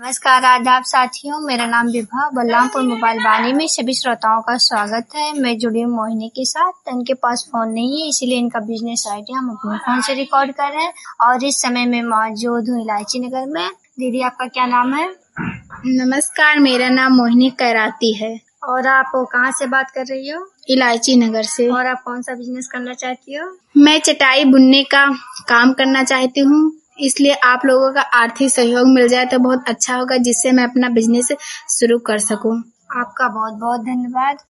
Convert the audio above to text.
नमस्कार आदाब साथियों, मेरा नाम विभा बलरामपुर मोबाइल बानी में सभी श्रोताओं का स्वागत है। मैं जुड़ी हूँ मोहिनी के साथ। इनके पास फोन नहीं है, इसीलिए इनका बिजनेस आइडिया हम अपने फोन से रिकॉर्ड कर रहे हैं। और इस समय मैं मौजूद हूँ इलायची नगर में। दीदी, आपका क्या नाम है? नमस्कार, मेरा नाम मोहिनी कैराती है। और आप कहाँ से बात कर रही हो? इलायची नगर से। और आप कौन सा बिजनेस करना चाहती हो? मैं चटाई बुनने का काम करना चाहती हूँ, इसलिए आप लोगों का आर्थिक सहयोग मिल जाए तो बहुत अच्छा होगा, जिससे मैं अपना बिजनेस शुरू कर सकूं। आपका बहुत बहुत धन्यवाद।